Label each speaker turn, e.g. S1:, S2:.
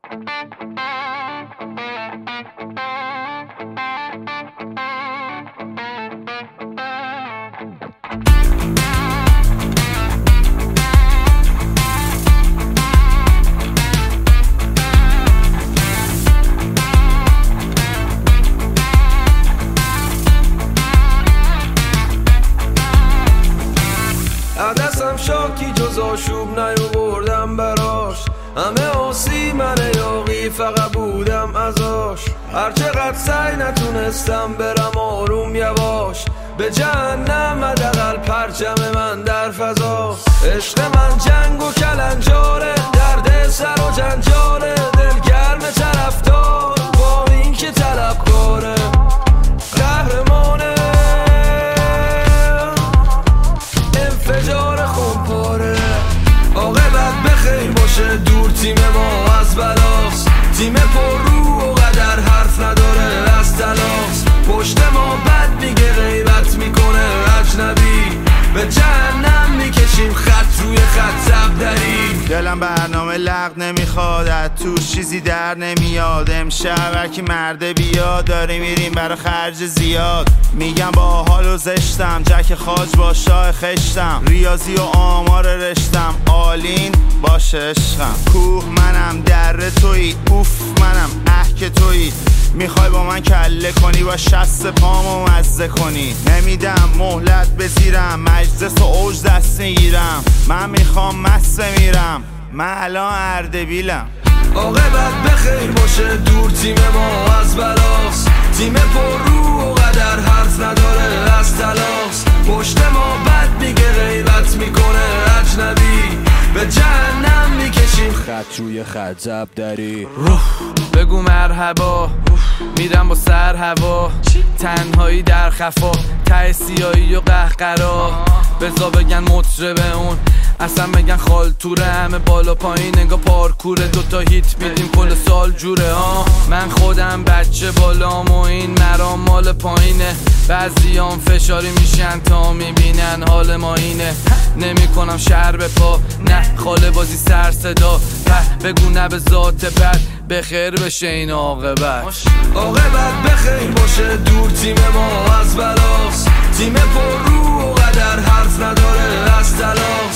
S1: عدسم شاکی جز آشوب نیاوردم براش، همه آسی من یاقی فقط بودم ازاش. هرچقدر سعی نتونستم برم آروم یواش، به جهنم حداقل پرچم من در فضاست. عشق من جنگ و کلنجاره، درد سر و جنجاله، دلگرم طرفدار با این که طلبکاره، قهرمانه انفجار خونپاره. عاقبت بخیر باشه دور تیم ما از بلاست، تیم پر رو و قدر حرف نداره از تلاست. پشت ما بد میگه غیبت میکنه اجنبی، به جهنم میکشیم خط روی خط زبدری.
S2: دلم برنامه لغ نمیخواد، از توش چیزی در نمیاد. امشب هرکی مرده بیاد، داره میریم برا خرج زیاد. میگم با حال و زشتم، جک خاج با شاه خشتم، ریاضی و آمار رشتم، آلین باشه عشقم. کوه منم در تویی، اوف منم که تویی. میخوای با من کله کنی و شست پامو مزه کنی، نمیدم مهلت بزیرم، مجلس و اوج دست میگیرم. من میخوام مست میرم، من الان اردبیلم.
S1: عاقبت بخیر باشه دور تیم ما از بلاست، تیم پر رو و قدر حرف نداره از تلاست. پشت ما بد میگه غیبت میکنه اجنبی، به جهنم میکشیم خط روی خط زبدری.
S3: بگو مرحبا، میرم با سر هوا، تنهایی در خفا، ته سیایی و قهقرا. بزا بگن مطربه اون، اصلا بگن خالتوره، همه بالا پایین انگا پارکوره. دوتا هیت میدیم کل سال جوره ها. من خودم بچه بالام و این مرام مال پایینه، بعضیام فشاری میشن تا میبینن حال ما اینه. نمی کنم شهر به پا، نه خاله بازی سر صدا، بگو نه به ذات بد، بخیر بشه این عاقبت.
S1: عاقبت بخیر باشه دور تیم ما از بلاست، تیم پر رو و قدر حرف نداره از تلاست.